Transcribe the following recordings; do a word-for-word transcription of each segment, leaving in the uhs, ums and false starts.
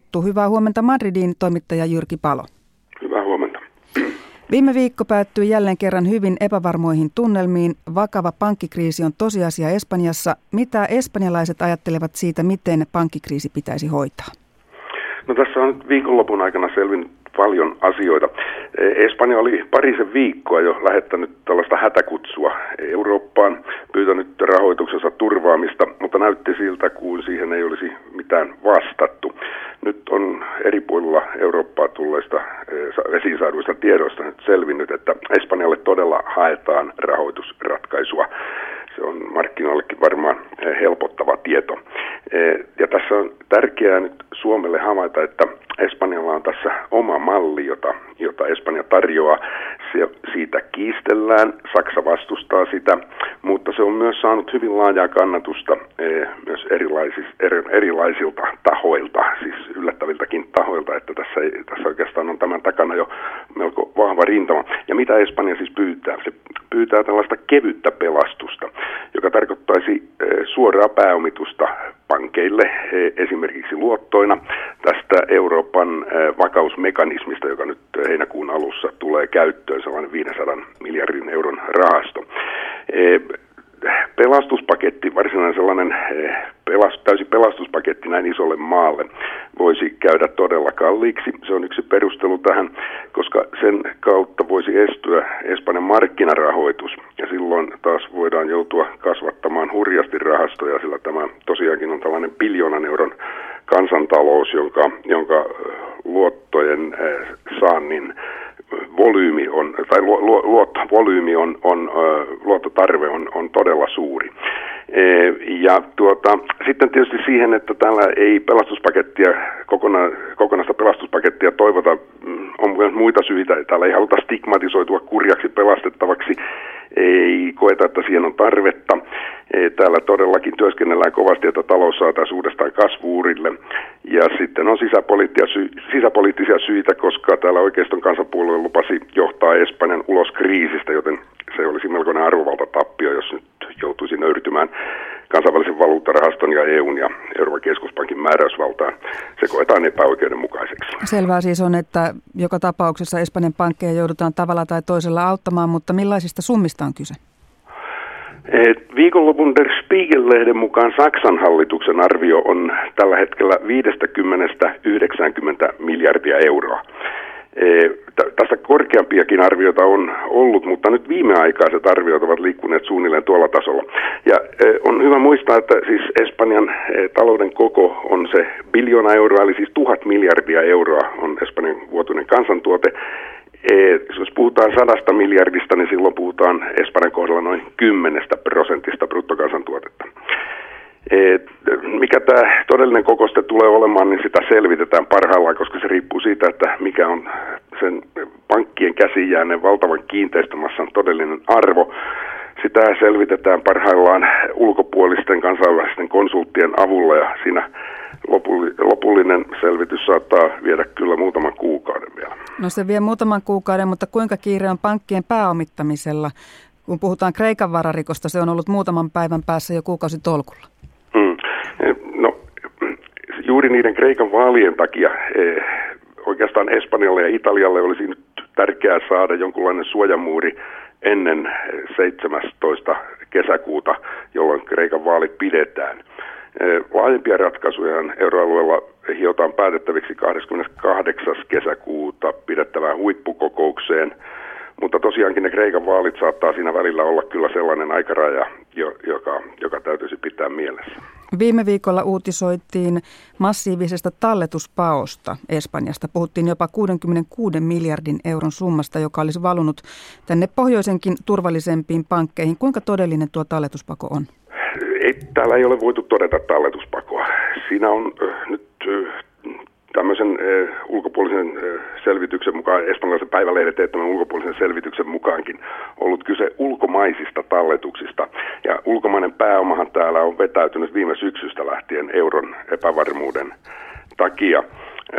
juttu. Hyvää huomenta Madridiin, toimittaja Jyrki Palo. Hyvää huomenta. Viime viikko päättyi jälleen kerran hyvin epävarmoihin tunnelmiin. Vakava pankkikriisi on tosiasia Espanjassa. Mitä espanjalaiset ajattelevat siitä, miten pankkikriisi pitäisi hoitaa? No tässä on nyt viikonlopun aikana selvinnyt paljon asioita. Espanja oli parisen viikkoa jo lähettänyt tällaista hätäkutsua Eurooppaan, pyytänyt rahoituksensa turvaamista, mutta näytti siltä, kuin siihen ei olisi mitään vastattu. Nyt on eri puolilla Eurooppaa tulleista esiin saaduista tiedoista nyt selvinnyt, että Espanjalle todella haetaan rahoitusratkaisua. Se on markkinoillekin varmaan helpottava tieto. Ja tässä on tärkeää nyt Suomelle havaita, että Espanjalla on tässä oma malli, jota, jota Espanja tarjoaa. Se, siitä kiistellään, Saksa vastustaa sitä, mutta se on myös saanut hyvin laajaa kannatusta myös erilaisis, er, erilaisilta tahoilta, siis yllättäviltäkin tahoilta, että tässä, ei, tässä oikeastaan on tämän takana jo melko vahva rintama. Ja mitä Espanja siis pyytää? Se pyytää tällaista kevyttä pelastusta, joka tarkoittaisi suoraa pääomitusta pankeille, esimerkiksi luottoina tästä Euroopan vakausmekanismista, joka nyt heinäkuun alussa tulee käyttöön, sellainen viisisataa miljardin euron rahasto. Pelastuspaketti, varsinainen sellainen pelast, täysi pelastuspaketti näin isolle maalle voisi käydä todella kalliiksi. Se on yksi perustelu tähän, koska sen kautta voisi estyä Espanjan markkinarahoitus ja silloin taas voidaan joutua kasvattamaan hurjasti rahastoja, sillä tämä tosiaankin on tällainen biljoonan euron kansantalous, jonka, jonka luottojen saannin volyymi on, tai lu, lu, luottovolyymi on, on luottotarve on, on todella suuri. E, ja tuota, sitten tietysti siihen, että täällä ei pelastuspakettia, kokona, kokonaista pelastuspakettia toivota, on myös muita syitä. Täällä ei haluta stigmatisoitua kurjaksi pelastettavaksi, ei koeta, että siihen on tarvetta. E, täällä todellakin työskennellään kovasti, että talous saataisiin uudestaan kasvu-urille. Ja sitten on sisäpoliittisia syitä, koska täällä oikeiston kansanpuolue lupasi johtaa Espanjan ulos kriisistä, joten se olisi melkoinen arvovaltatappio, jos nyt joutuisi nöyrtymään kansainvälisen valuuttarahaston ja E U:n ja Euroopan keskuspankin määräysvaltaan. Se koetaan epäoikeudenmukaiseksi. Selvää siis on, että joka tapauksessa Espanjan pankkeja joudutaan tavalla tai toisella auttamaan, mutta millaisista summista on kyse? Viikonlopun Der Spiegel-lehden mukaan Saksan hallituksen arvio on tällä hetkellä viisikymmentä yhdeksänkymmentä miljardia euroa. Tästä korkeampiakin arvioita on ollut, mutta nyt viimeaikaiset arviot ovat liikkuneet suunnilleen tuolla tasolla. Ja on hyvä muistaa, että siis Espanjan talouden koko on se biljoona euroa, eli siis tuhat miljardia euroa on Espanjan vuotuinen kansantuote. Jos puhutaan sadasta miljardista, niin silloin puhutaan Espanjan kohdalla noin kymmenestä prosentista bruttokansantuotetta. Mikä tämä todellinen koko sitten tulee olemaan, niin sitä selvitetään parhaillaan, koska se riippuu siitä, että mikä on sen pankkien käsiin jääneen valtavan kiinteistömassan todellinen arvo. Sitä selvitetään parhaillaan ulkopuolisten kansainvälisten konsulttien avulla ja siinä lopullinen selvitys saattaa viedä kyllä muutaman kuukauden vielä. No se vie muutaman kuukauden, mutta kuinka kiire on pankkien pääomittamisella? Kun puhutaan Kreikan vararikosta, se on ollut muutaman päivän päässä jo kuukausitolkulla. Hmm. No juuri niiden Kreikan vaalien takia eh, oikeastaan Espanjalle ja Italialle olisi nyt tärkeää saada jonkunlainen suojamuuri ennen seitsemästoista kesäkuuta, jolloin Kreikan vaalit pidetään. Laajempia ratkaisuja euroalueella hiotaan päätettäviksi kahdeskymmeneskahdeksas kesäkuuta pidettävään huippukokoukseen, mutta tosiaankin ne Kreikan vaalit saattaa siinä välillä olla kyllä sellainen aikaraja, joka, joka täytyisi pitää mielessä. Viime viikolla uutisoitiin massiivisesta talletuspaosta Espanjasta. Puhuttiin jopa kuusikymmentäkuusi miljardin euron summasta, joka olisi valunut tänne pohjoisenkin turvallisempiin pankkeihin. Kuinka todellinen tuo talletuspako on? Ei, täällä ei ole voitu todeta talletuspakoa. Siinä on äh, nyt äh, tämmöisen äh, ulkopuolisen äh, selvityksen mukaan, espanjalaisen päivälehden teettämän ulkopuolisen selvityksen mukaankin ollut kyse ulkomaisista talletuksista. Ja ulkomainen pääomahan täällä on vetäytynyt viime syksystä lähtien euron epävarmuuden takia. Äh,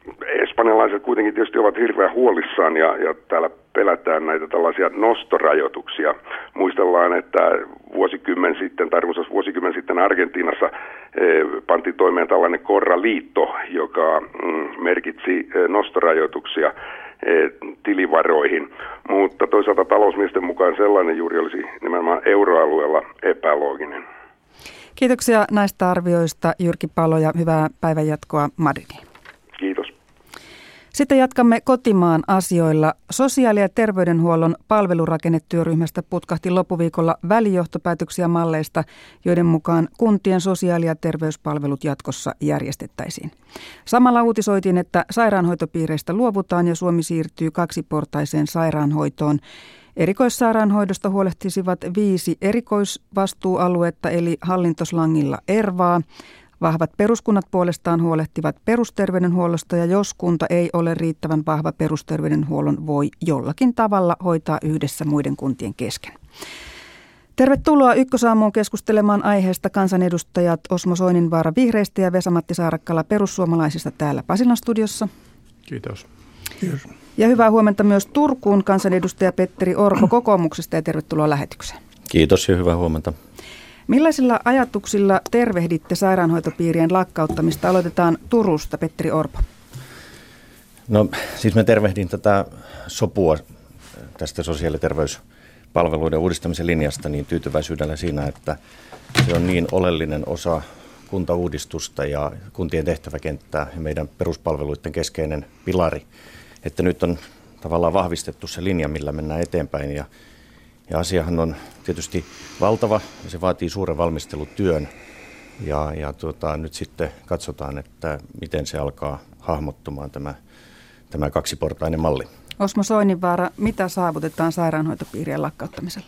espanjalaiset kuitenkin tietysti ovat hirveän huolissaan ja, ja täällä pelätään näitä tällaisia nostorajoituksia. Muistellaan, että vuosikymmen sitten, tai runsas vuosikymmen sitten Argentiinassa eh, pantiin toimeen tällainen Corraliitto, joka mm, merkitsi eh, nostorajoituksia eh, tilivaroihin. Mutta toisaalta talousmiesten mukaan sellainen juuri olisi nimenomaan euroalueella epälooginen. Kiitoksia näistä arvioista, Jyrki Palo, ja hyvää päivänjatkoa Madridiin. Kiitos. Sitten jatkamme kotimaan asioilla. Sosiaali- ja terveydenhuollon palvelurakennetyöryhmästä putkahti loppuviikolla välijohtopäätöksiä malleista, joiden mukaan kuntien sosiaali- ja terveyspalvelut jatkossa järjestettäisiin. Samalla uutisoitiin, että sairaanhoitopiireistä luovutaan ja Suomi siirtyy kaksiportaiseen sairaanhoitoon. Erikoissairaanhoidosta huolehtisivat viisi erikoisvastuualuetta eli hallintoslangilla ERVAa. Vahvat peruskunnat puolestaan huolehtivat perusterveydenhuollosta, ja jos kunta ei ole riittävän vahva perusterveydenhuollon, voi jollakin tavalla hoitaa yhdessä muiden kuntien kesken. Tervetuloa Ykkösaamuun keskustelemaan aiheesta kansanedustajat Osmo Soininvaara Vihreistä ja Vesa-Matti Saarakkala perussuomalaisista täällä Pasilan studiossa. Kiitos. Kiitos. Ja hyvää huomenta myös Turkuun kansanedustaja Petteri Orpo kokoomuksesta, ja tervetuloa lähetykseen. Kiitos ja hyvää huomenta. Millaisilla ajatuksilla tervehditte sairaanhoitopiirien lakkauttamista? Aloitetaan Turusta, Petteri Orpo. No siis mä tervehdin tätä sopua tästä sosiaali- ja terveyspalveluiden uudistamisen linjasta niin tyytyväisyydellä siinä, että se on niin oleellinen osa kuntauudistusta ja kuntien tehtäväkenttää ja meidän peruspalveluiden keskeinen pilari, että nyt on tavallaan vahvistettu se linja, millä mennään eteenpäin, ja Ja asiahan on tietysti valtava ja se vaatii suuren valmistelutyön ja, ja tuota, nyt sitten katsotaan, että miten se alkaa hahmottumaan tämä, tämä kaksiportainen malli. Osmo Soininvaara, mitä saavutetaan sairaanhoitopiirien lakkauttamisella?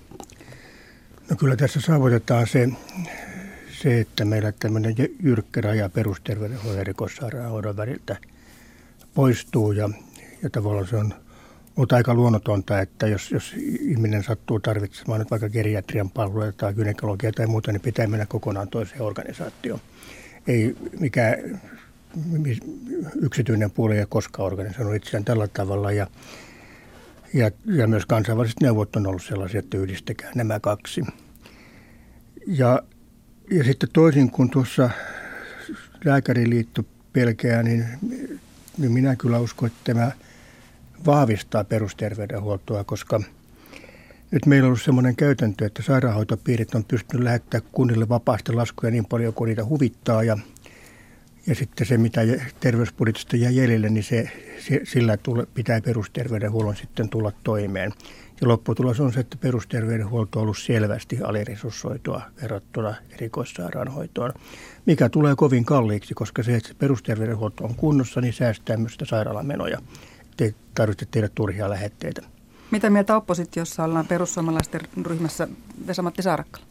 No kyllä tässä saavutetaan se, se että meillä tämmöinen jyrkkä raja perusterveydenhoidon ja erikoissairaanhoidon väliltä poistuu ja, ja tavallaan se on Mutta aika luonnotonta, että jos, jos ihminen sattuu tarvitsemaan nyt vaikka geriatrian palveluja tai gynekologia tai muuta, niin pitää mennä kokonaan toiseen organisaatioon. Ei mikään yksityinen puoli ei koskaan organisoinut itseään tällä tavalla. Ja, ja, ja myös kansainväliset neuvot on ollut sellaisia, että yhdistäkää nämä kaksi. Ja, ja sitten toisin kuin tuossa Lääkäriliitto pelkää, niin, niin minä kyllä uskon, että tämä vahvistaa perusterveydenhuoltoa, koska nyt meillä on ollut semmoinen käytäntö, että sairaanhoitopiirit on pystynyt lähettämään kunnille vapaasti laskuja niin paljon kuin niitä huvittaa, ja, ja sitten se, mitä terveysbudjetista jää jäljelle, niin se, se, sillä tule, pitää perusterveydenhuollon sitten tulla toimeen. Ja lopputulos on se, että perusterveydenhuolto on ollut selvästi aliresurssoitua verrattuna erikoissairaanhoitoon, mikä tulee kovin kalliiksi, koska se, että perusterveydenhuolto on kunnossa, niin säästää myös sitä sairaalamenoja. Ei tarvitse tehdä turhia lähetteitä. Mitä mieltä oppositiossa ollaan perussuomalaisten ryhmässä, Vesa-Matti Saarakkala?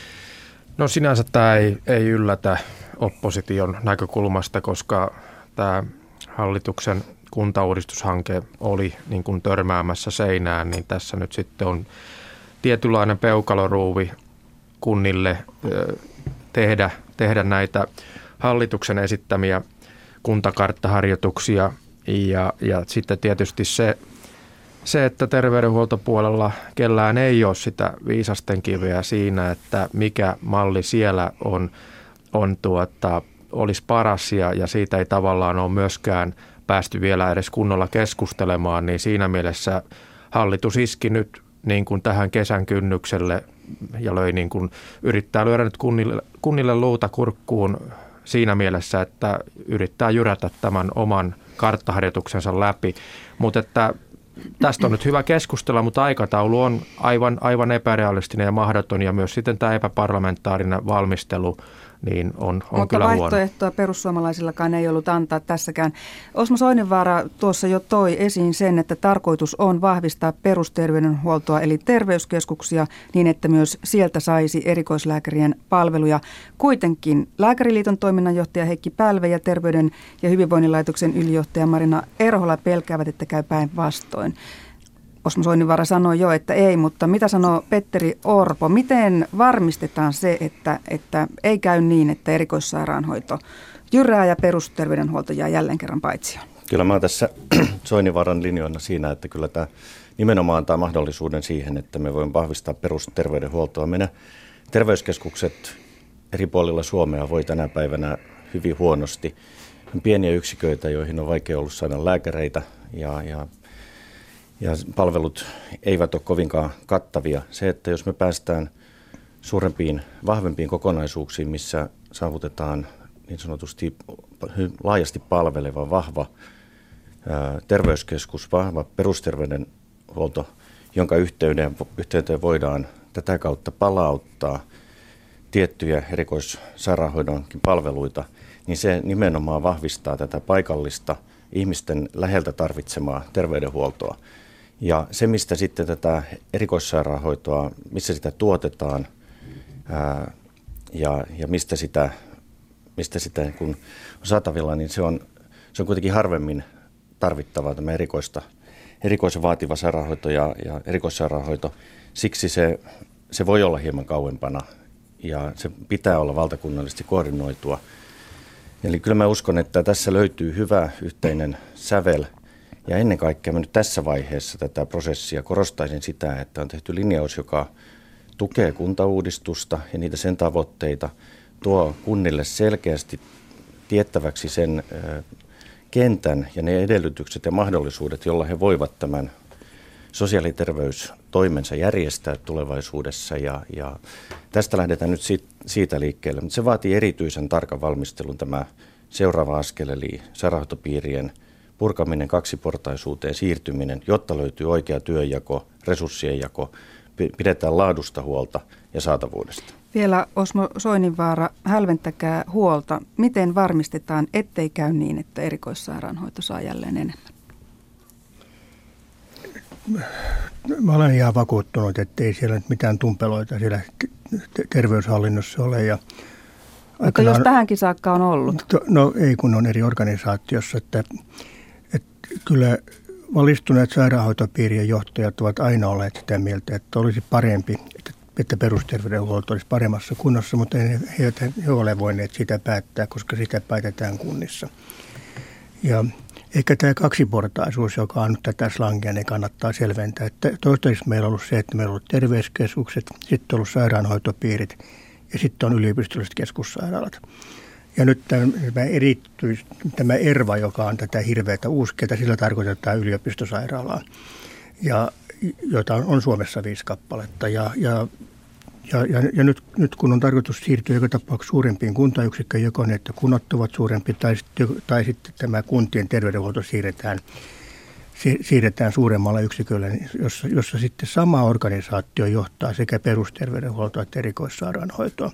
No sinänsä tämä ei, ei yllätä opposition näkökulmasta, koska tämä hallituksen kuntauudistushanke oli niin kuin törmäämässä seinään, niin tässä nyt sitten on tietynlainen peukaloruuvi kunnille tehdä, tehdä näitä hallituksen esittämiä kuntakarttaharjoituksia. Ja, ja sitten tietysti se, se, että terveydenhuoltopuolella kellään ei ole sitä viisasten kiveä siinä, että mikä malli siellä on, on tuota, olisi paras ja, ja siitä ei tavallaan ole myöskään päästy vielä edes kunnolla keskustelemaan, niin siinä mielessä hallitus iski nyt niin kuin tähän kesän kynnykselle ja löi niin kuin, yrittää lyödä nyt kunnille, kunnille luuta kurkkuun siinä mielessä, että yrittää jyrätä tämän oman karttaharjoituksensa läpi, mutta että tästä on nyt hyvä keskustella, mutta aikataulu on aivan, aivan epärealistinen ja mahdoton, ja myös sitten tämä epäparlamentaarinen valmistelu niin on, on mutta kyllä huono. Mutta vaihtoehtoa perussuomalaisillakaan ei ollut antaa tässäkään. Osmo Soininvaara tuossa jo toi esiin sen, että tarkoitus on vahvistaa perusterveydenhuoltoa eli terveyskeskuksia niin, että myös sieltä saisi erikoislääkärien palveluja. Kuitenkin Lääkäriliiton toiminnanjohtaja Heikki Pälve ja Terveyden ja hyvinvoinnin laitoksen ylijohtaja Marina Erhola pelkäävät, että käy päinvastoin. Osmo Soininvaara sanoi jo, että ei, mutta mitä sanoo Petteri Orpo? Miten varmistetaan se, että, että ei käy niin, että erikoissairaanhoito jyrää ja perusterveydenhuolto jää jälleen kerran paitsioon. Kyllä mä oon tässä Soininvaaran linjoina siinä, että kyllä tämä nimenomaan antaa mahdollisuuden siihen, että me voimme vahvistaa perusterveydenhuoltoa. Meidän terveyskeskukset eri puolilla Suomea voi tänä päivänä hyvin huonosti. On pieniä yksiköitä, joihin on vaikea ollut saada lääkäreitä ja, ja, ja palvelut eivät ole kovinkaan kattavia. Se, että jos me päästään suurempiin, vahvempiin kokonaisuuksiin, missä saavutetaan niin sanotusti laajasti palveleva, vahva ää, terveyskeskus, vahva perusterveydenhuolto, jonka yhteyteen, yhteyteen voidaan tätä kautta palauttaa tiettyjä erikoissairaanhoidonkin palveluita, niin se nimenomaan vahvistaa tätä paikallista ihmisten läheltä tarvitsemaa terveydenhuoltoa. Ja se, mistä sitten tätä erikoissairaanhoitoa, missä sitä tuotetaan ää, ja, ja mistä sitä, mistä sitä kun on saatavilla, niin se on, se on kuitenkin harvemmin tarvittavaa tämä erikoista, erikoisen vaativa sairaanhoito ja, ja erikoissairaanhoito. Siksi se, se voi olla hieman kauempana ja se pitää olla valtakunnallisesti koordinoitua. Eli kyllä mä uskon, että tässä löytyy hyvä yhteinen sävel. Ja ennen kaikkea mä nyt tässä vaiheessa tätä prosessia korostaisin sitä, että on tehty linjaus, joka tukee kuntauudistusta ja niitä sen tavoitteita, tuo kunnille selkeästi tiettäväksi sen kentän ja ne edellytykset ja mahdollisuudet, joilla he voivat tämän sosiaali- ja terveystoimensa järjestää tulevaisuudessa. Ja, ja tästä lähdetään nyt siitä, siitä liikkeelle, mutta se vaatii erityisen tarkan valmistelun tämä seuraava askel, eli sairaanhoitopiirien purkaminen kaksiportaisuuteen, siirtyminen, jotta löytyy oikea työnjako, resurssien jako, pidetään laadusta huolta ja saatavuudesta. Vielä Osmo Soininvaara, hälventäkää huolta. Miten varmistetaan, ettei käy niin, että erikoissairaanhoito saa jälleen enemmän? Mä olen ihan vakuuttunut, että ei siellä nyt mitään tumpeloita siellä terveyshallinnossa ole. Ja mutta aikanaan, jos tähänkin saakka on ollut? No ei, kun on eri organisaatiossa. Että, että kyllä valistuneet sairaanhoitopiirien johtajat ovat aina olleet sitä mieltä, että olisi parempi, että, että perusterveydenhuolto olisi paremmassa kunnossa, mutta he eivät ole voineet sitä päättää, koska sitä päätetään kunnissa. Ja ehkä tämä kaksiportaisuus, joka on nyt tätä slangia, niin kannattaa selventää. Että toistaiseksi meillä on ollut se, että meillä on ollut terveyskeskukset, sitten on ollut sairaanhoitopiirit ja sitten on yliopistolliset keskussairaalat. Ja nyt tämä, erityis, tämä ERVA, joka on tätä hirveätä uuskeita, sillä tarkoitetaan yliopistosairaalaa, ja, joita on, on Suomessa viisi kappaletta. Ja, ja, ja, ja, ja nyt, nyt kun on tarkoitus siirtyä joka tapauksessa suurempiin kuntayksikköihin, joko ne, että kunnat ovat suurempi, tai sitten, tai sitten tämä kuntien terveydenhuolto siirretään, siirretään suuremmalle yksikölle, jossa, jossa sitten sama organisaatio johtaa sekä perusterveydenhuoltoa että erikoissairaanhoitoa.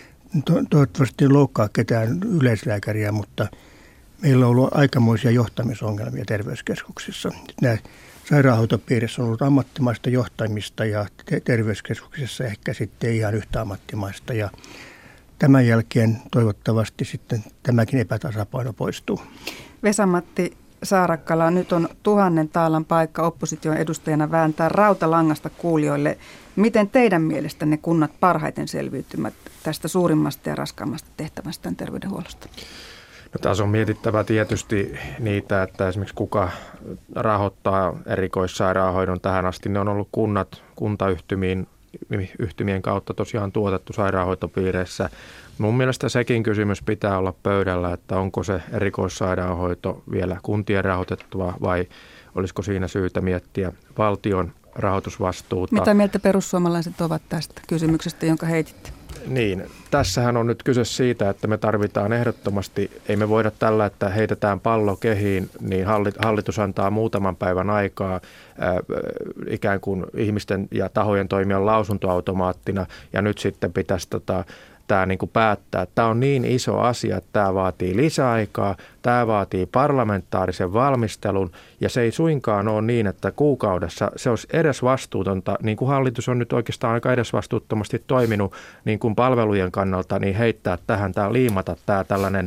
To- toivottavasti en loukkaa ketään yleislääkäriä, mutta meillä on ollut aikamoisia johtamisongelmia terveyskeskuksissa. Nämä sairaanhoitopiirissä on ollut ammattimaista johtamista ja te- terveyskeskuksissa ehkä sitten ihan yhtä ammattimaista. Ja tämän jälkeen toivottavasti sitten tämäkin epätasapaino poistuu. Vesa-Matti Saarakkala, nyt on tuhannen taalan paikka opposition edustajana vääntää rautalangasta kuulijoille. Miten teidän mielestänne kunnat parhaiten selviytymät tästä suurimmasta ja raskaammasta tehtävästä terveydenhuollosta? No, tässä on mietittävä tietysti niitä, että esimerkiksi kuka rahoittaa erikoissairaanhoidon tähän asti. Ne on ollut kunnat, kuntayhtymien yhtymien kautta tosiaan tuotettu sairaanhoitopiireissä. Mun mielestä sekin kysymys pitää olla pöydällä, että onko se erikoissairaanhoito vielä kuntien rahoitettua vai olisiko siinä syytä miettiä valtion rahoitusvastuuta. Mitä mieltä perussuomalaiset ovat tästä kysymyksestä, jonka heititte? Niin, tässähän on nyt kyse siitä, että me tarvitaan ehdottomasti, ei me voida tällä, että heitetään pallo kehiin, niin hallitus antaa muutaman päivän aikaa ää, ikään kuin ihmisten ja tahojen toimia lausuntoautomaattina, ja nyt sitten pitäisi tota, tämä niin kuin päättää. Tämä on niin iso asia, että tämä vaatii lisäaikaa, tämä vaatii parlamentaarisen valmistelun, ja se ei suinkaan ole niin, että kuukaudessa se olisi edes vastuutonta, niin kuin hallitus on nyt oikeastaan aika edesvastuuttomasti toiminut niin kuin palvelujen kannalta, niin heittää tähän, tämä liimata tämä tällainen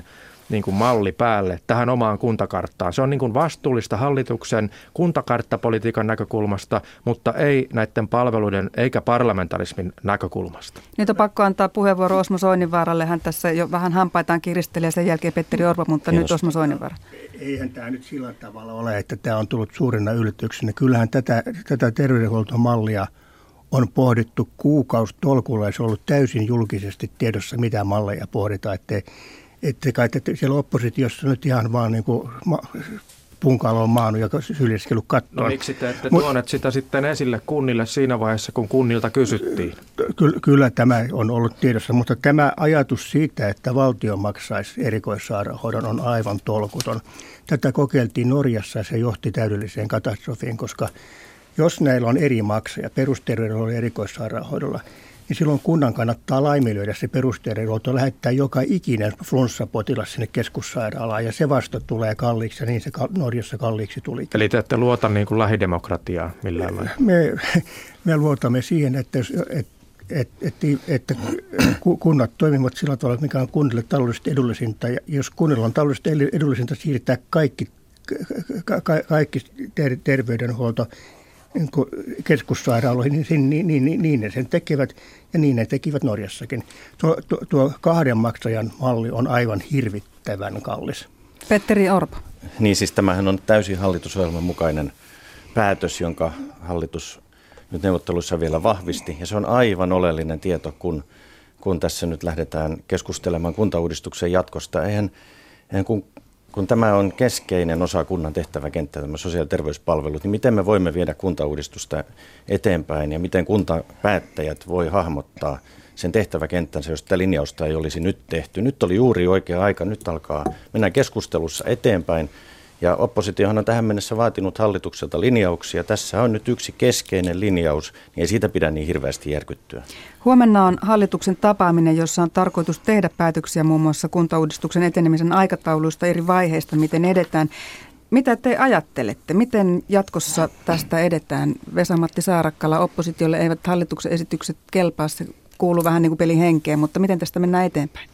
niin kuin malli päälle tähän omaan kuntakarttaan. Se on niin kuin vastuullista hallituksen kuntakarttapolitiikan näkökulmasta, mutta ei näiden palveluiden eikä parlamentarismin näkökulmasta. Nyt on pakko antaa puheenvuoro Osmo Soininvaaralle. Hän tässä jo vähän hampaitaan kiristelee ja sen jälkeen Petteri Orpo, mutta Kiitos. Nyt Osmo Soininvaara. Eihän tämä nyt sillä tavalla ole, että tämä on tullut suurena yllätyksenä. Kyllähän tätä, tätä terveydenhuoltomallia on pohdittu kuukausitolkulla ja se on ollut täysin julkisesti tiedossa, mitä malleja pohditaan. Että, että kai että siellä oppositiossa nyt ihan vaan niin kuin ma, punkalo on maannut ja syljeskellyt kattoon. No miksi te ette tuoneet sitä sitten esille kunnille siinä vaiheessa, kun kunnilta kysyttiin? Kyllä, kyllä tämä on ollut tiedossa, mutta tämä ajatus siitä, että valtio maksaisi erikoissairaanhoidon on aivan tolkuton. Tätä kokeiltiin Norjassa ja se johti täydelliseen katastrofiin, koska jos näillä on eri maksaja perusterveydenhuollolla ja erikoissairaanhoidolla, niin silloin kunnan kannattaa laiminlyödä se perusterveydenhuolto, lähettää joka ikinen flunssapotilas sinne keskussairaalaan ja se vasta tulee kalliiksi ja niin se Norjassa kalliiksi tuli. Eli te ette luota niin kuin lähidemokratiaa millään lailla? Me, me luotamme siihen, että, että, että, että kunnat toimivat sillä tavalla, mikä on kunnille taloudellisesti edullisinta ja jos kunnilla on taloudellisesti edullisinta siirtää kaikki, ka, kaikki ter, terveydenhuolto keskussairaaloihin, niin, niin, niin, niin ne sen tekevät ja niin ne tekivät Norjassakin. Tuo, tuo, tuo kahden maksajan malli on aivan hirvittävän kallis. Petteri Orpo. Niin siis tämähän on täysin hallitusohjelman mukainen päätös, jonka hallitus nyt neuvotteluissa vielä vahvisti. Ja se on aivan oleellinen tieto, kun, kun tässä nyt lähdetään keskustelemaan kuntauudistuksen jatkosta. Eihän, eihän kun Kun tämä on keskeinen osa kunnan tehtäväkenttää, tämä sosiaali- ja terveyspalvelut, niin miten me voimme viedä kuntauudistusta eteenpäin ja miten kuntapäättäjät voi hahmottaa sen tehtäväkenttänsä, jos sitä linjausta ei olisi nyt tehty. Nyt oli juuri oikea aika, nyt alkaa mennä keskustelussa eteenpäin ja oppositiohan on tähän mennessä vaatinut hallitukselta linjauksia. Tässä on nyt yksi keskeinen linjaus, niin ei siitä pidä niin hirveästi järkyttyä. Huomenna on hallituksen tapaaminen, jossa on tarkoitus tehdä päätöksiä muun muassa kuntauudistuksen etenemisen aikatauluista eri vaiheista, miten edetään. Mitä te ajattelette? Miten jatkossa tästä edetään? Vesa-Matti Saarakkala, oppositiolle eivät hallituksen esitykset kelpaa, se kuuluu vähän niin kuin pelin henkeen, mutta miten tästä mennään eteenpäin?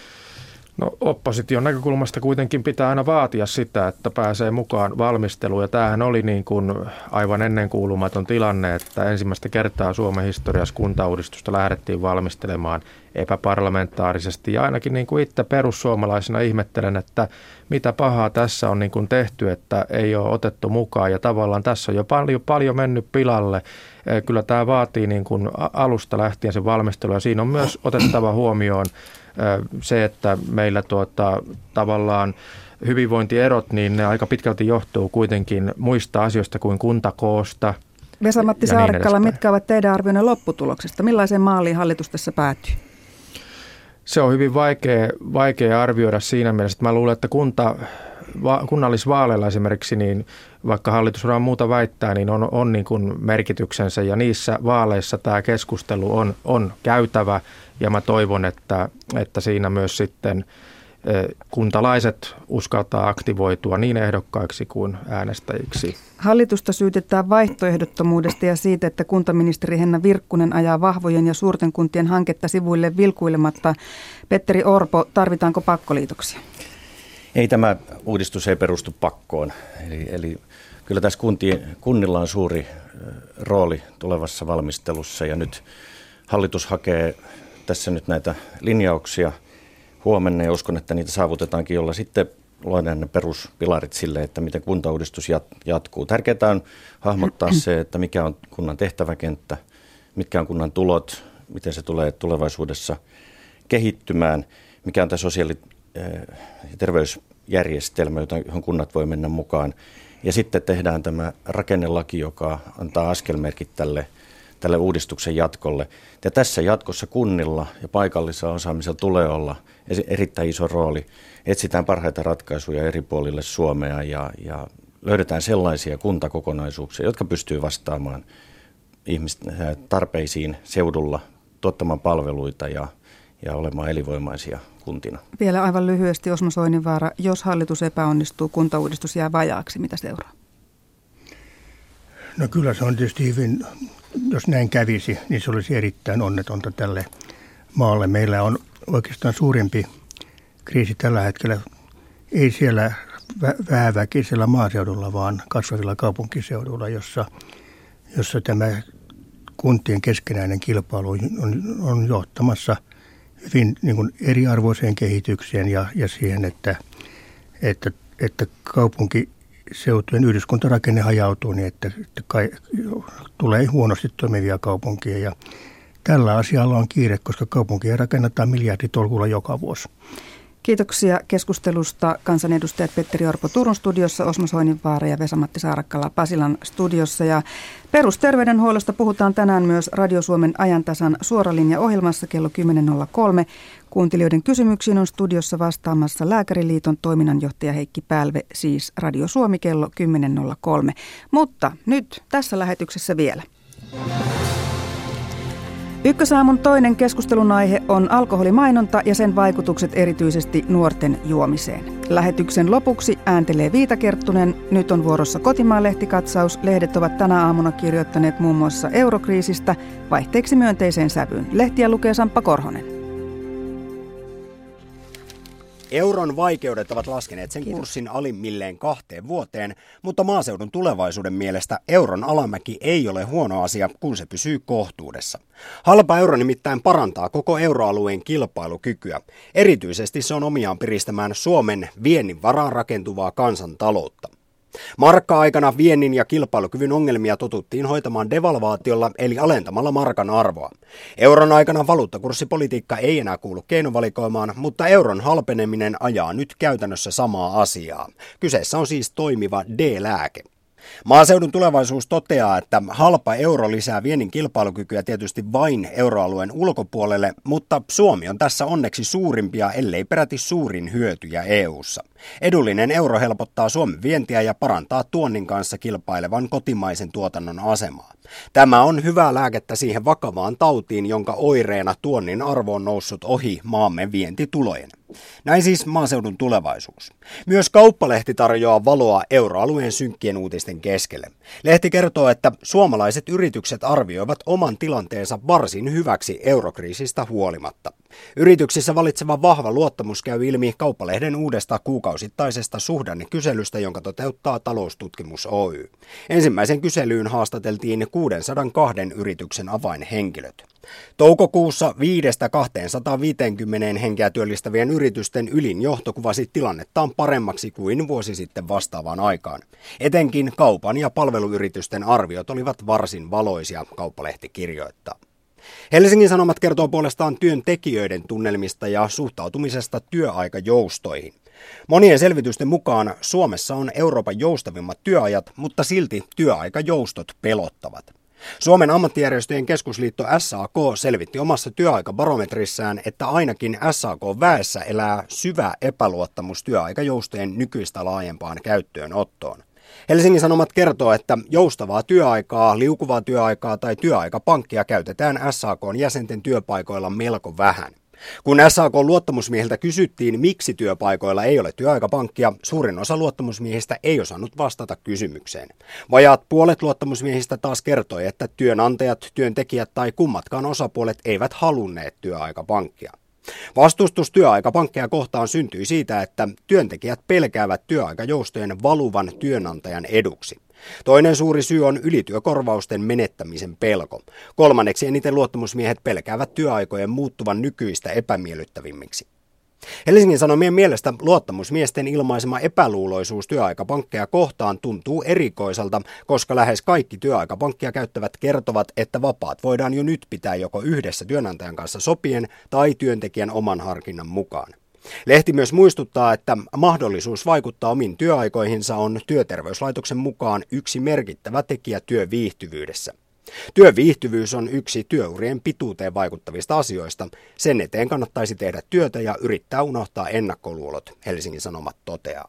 No opposition näkökulmasta kuitenkin pitää aina vaatia sitä, että pääsee mukaan valmisteluun. Ja tämähän oli niin kuin aivan ennenkuulumaton tilanne, että ensimmäistä kertaa Suomen historiassa kuntauudistusta lähdettiin valmistelemaan epäparlamentaarisesti. Ja ainakin niin kuin itse perussuomalaisena ihmettelen, että mitä pahaa tässä on niin kuin tehty, että ei ole otettu mukaan. Ja tavallaan tässä on jo paljon, paljon mennyt pilalle. Kyllä tämä vaatii niin kuin alusta lähtien sen valmistelu ja siinä on myös otettava huomioon se, että meillä tuota, tavallaan hyvinvointierot, niin ne aika pitkälti johtuu kuitenkin muista asioista kuin kuntakoosta. Vesa-Matti Saarakkala, niin mitkä ovat teidän arvionne lopputuloksesta? Millaiseen maaliin hallitus tässä päätyy? Se on hyvin vaikea, vaikea arvioida siinä mielessä, että mä luulen, että kunta, va, kunnallisvaaleilla esimerkiksi, niin vaikka hallitus on muuta väittää, niin on, on niin kuin merkityksensä ja niissä vaaleissa tämä keskustelu on, on käytävä ja mä toivon, että, että siinä myös sitten kuntalaiset uskaltaa aktivoitua niin ehdokkaiksi kuin äänestäjiksi. Hallitusta syytetään vaihtoehdottomuudesta ja siitä, että kuntaministeri Henna Virkkunen ajaa vahvojen ja suurten kuntien hanketta sivuille vilkuilematta. Petteri Orpo, tarvitaanko pakkoliitoksia? Ei, tämä uudistus ei perustu pakkoon. Eli, eli kyllä tässä kuntien, kunnilla on suuri rooli tulevassa valmistelussa ja nyt hallitus hakee tässä nyt näitä linjauksia huomenna ja uskon, että niitä saavutetaankin, jolla sitten luodaan ne peruspilarit sille, että miten kuntauudistus jatkuu. Tärkeää on hahmottaa se, että mikä on kunnan tehtäväkenttä, mitkä on kunnan tulot, miten se tulee tulevaisuudessa kehittymään, mikä on tämä sosiaali- ja terveysjärjestelmä, johon kunnat voi mennä mukaan. Ja sitten tehdään tämä rakennelaki, joka antaa askelmerkit tälle tälle uudistuksen jatkolle. Ja tässä jatkossa kunnilla ja paikallisella osaamisella tulee olla erittäin iso rooli. Etsitään parhaita ratkaisuja eri puolille Suomea ja, ja löydetään sellaisia kuntakokonaisuuksia, jotka pystyy vastaamaan ihmisten tarpeisiin seudulla, tuottamaan palveluita ja, ja olemaan elinvoimaisia kuntina. Vielä aivan lyhyesti Osmo Soininvaara, jos hallitus epäonnistuu, kuntauudistus jää vajaaksi, mitä seuraa? No kyllä se on tietysti hyvin, jos näin kävisi, niin se olisi erittäin onnetonta tälle maalle. Meillä on oikeastaan suurempi kriisi tällä hetkellä ei siellä vähäväkisellä maaseudulla, vaan kasvavilla kaupunkiseudulla, jossa, jossa tämä kuntien keskenäinen kilpailu on, on johtamassa hyvin niin kuin eriarvoiseen kehitykseen ja, ja siihen, että, että, että kaupunkiseutujen yhdyskuntarakenne hajautuu niin, että, että kai, tulee huonosti toimivia kaupunkia. Ja tällä asialla on kiire, koska kaupunkia rakennetaan miljarditolkulla joka vuosi. Kiitoksia keskustelusta kansanedustajat Petteri Orpo Turun studiossa, Osmo Soininvaara ja Vesa-Matti Saarakkala Pasilan studiossa. Ja perusterveydenhuollosta puhutaan tänään myös Radio Suomen ajantasan suoralinja-ohjelmassa kello kymmenen nolla kolme. Kuuntelijoiden kysymyksiin on studiossa vastaamassa Lääkäriliiton toiminnanjohtaja Heikki Pälve, siis Radio Suomi kello kymmenen nolla kolme. Mutta nyt tässä lähetyksessä vielä. Ykkösaamun toinen keskustelun aihe on alkoholimainonta ja sen vaikutukset erityisesti nuorten juomiseen. Lähetyksen lopuksi ääntelee Viita Kerttunen. Nyt on vuorossa Kotimaan lehtikatsaus. Lehdet ovat tänä aamuna kirjoittaneet muun muassa eurokriisistä vaihteeksi myönteiseen sävyyn. Lehtiä lukee Samppa Korhonen. Euron vaikeudet ovat laskeneet sen kurssin alimmilleen kahteen vuoteen, mutta maaseudun tulevaisuuden mielestä euron alamäki ei ole huono asia, kun se pysyy kohtuudessa. Halpa euro nimittäin parantaa koko euroalueen kilpailukykyä. Erityisesti se on omiaan piristämään Suomen viennin varaan rakentuvaa kansantaloutta. Markka-aikana viennin ja kilpailukyvyn ongelmia totuttiin hoitamaan devalvaatiolla eli alentamalla markan arvoa. Euron aikana valuuttakurssipolitiikka ei enää kuulu keinovalikoimaan, mutta euron halpeneminen ajaa nyt käytännössä samaa asiaa. Kyseessä on siis toimiva D-lääke. Maaseudun tulevaisuus toteaa, että halpa euro lisää viennin kilpailukykyä tietysti vain euroalueen ulkopuolelle, mutta Suomi on tässä onneksi suurimpia, ellei peräti suurin hyötyjä E U:ssa. Edullinen euro helpottaa Suomen vientiä ja parantaa tuonnin kanssa kilpailevan kotimaisen tuotannon asemaa. Tämä on hyvää lääkettä siihen vakavaan tautiin, jonka oireena tuonnin arvo on noussut ohi maamme vientitulojen. Näin siis maaseudun tulevaisuus. Myös Kauppalehti tarjoaa valoa euroalueen synkkien uutisten keskelle. Lehti kertoo, että suomalaiset yritykset arvioivat oman tilanteensa varsin hyväksi eurokriisistä huolimatta. Yrityksissä valitseva vahva luottamus käy ilmi Kauppalehden uudesta kuukausittaisesta suhdannekyselystä, jonka toteuttaa Taloustutkimus Oy. Ensimmäisen kyselyyn haastateltiin kuusisataakaksi yrityksen avainhenkilöt. Toukokuussa viidestä kahteensataanviiteenkymmeneen henkeä työllistävien yritysten ylin johto kuvasi tilannettaan paremmaksi kuin vuosi sitten vastaavaan aikaan. Etenkin kaupan ja palveluyritysten arviot olivat varsin valoisia, Kauppalehti kirjoittaa. Helsingin Sanomat kertoo puolestaan työntekijöiden tunnelmista ja suhtautumisesta työaikajoustoihin. Monien selvitysten mukaan Suomessa on Euroopan joustavimmat työajat, mutta silti työaikajoustot pelottavat. Suomen ammattijärjestöjen keskusliitto S A K selvitti omassa työaikabarometrissään, että ainakin S A K-väessä elää syvä epäluottamus työaikajoustojen nykyistä laajempaan käyttöönottoon. Helsingin Sanomat kertoo, että joustavaa työaikaa, liukuvaa työaikaa tai työaikapankkia käytetään S A K:n jäsenten työpaikoilla melko vähän. Kun S A K-luottamusmiehiltä kysyttiin, miksi työpaikoilla ei ole työaikapankkia, suurin osa luottamusmiehistä ei osannut vastata kysymykseen. Vajaat puolet luottamusmiehistä taas kertoi, että työnantajat, työntekijät tai kummatkaan osapuolet eivät halunneet työaikapankkia. Vastustus työaikapankkeja kohtaan syntyi siitä, että työntekijät pelkäävät työaikajoustojen valuvan työnantajan eduksi. Toinen suuri syy on ylityökorvausten menettämisen pelko. Kolmanneksi eniten luottamusmiehet pelkäävät työaikojen muuttuvan nykyistä epämiellyttävimmiksi. Helsingin Sanomien mielestä luottamusmiesten ilmaisema epäluuloisuus työaikapankkeja kohtaan tuntuu erikoiselta, koska lähes kaikki työaikapankkia käyttävät kertovat, että vapaat voidaan jo nyt pitää joko yhdessä työnantajan kanssa sopien tai työntekijän oman harkinnan mukaan. Lehti myös muistuttaa, että mahdollisuus vaikuttaa omiin työaikoihinsa on Työterveyslaitoksen mukaan yksi merkittävä tekijä työviihtyvyydessä. Työviihtyvyys on yksi työurien pituuteen vaikuttavista asioista. Sen eteen kannattaisi tehdä työtä ja yrittää unohtaa ennakkoluulot, Helsingin Sanomat toteaa.